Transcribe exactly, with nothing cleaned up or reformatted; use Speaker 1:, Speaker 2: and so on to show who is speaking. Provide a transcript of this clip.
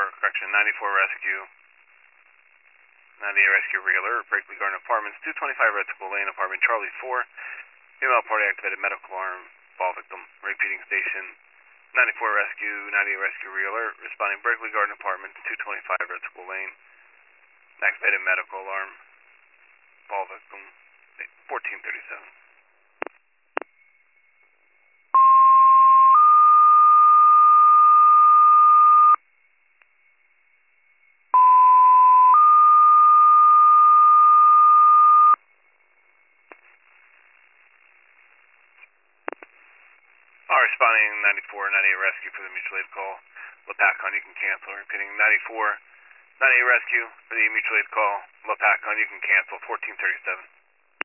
Speaker 1: correction, ninety-four rescue, ninety-eight rescue realer, Berkeley Garden Apartments, two twenty-five Red School Lane, apartment Charlie four, female party activated medical alarm, ball victim, repeating station, ninety-four rescue, ninety-eight rescue realer, responding Berkeley Garden Apartments, two twenty-five Red School Lane, activated medical alarm, ball victim, fourteen thirty-seven. All responding ninety-four, ninety-eight rescue for the mutual aid call. LePacon, you can cancel. Repeating ninety-four, ninety-eight rescue for the mutual aid call. LePacon, you can cancel. fourteen thirty-seven.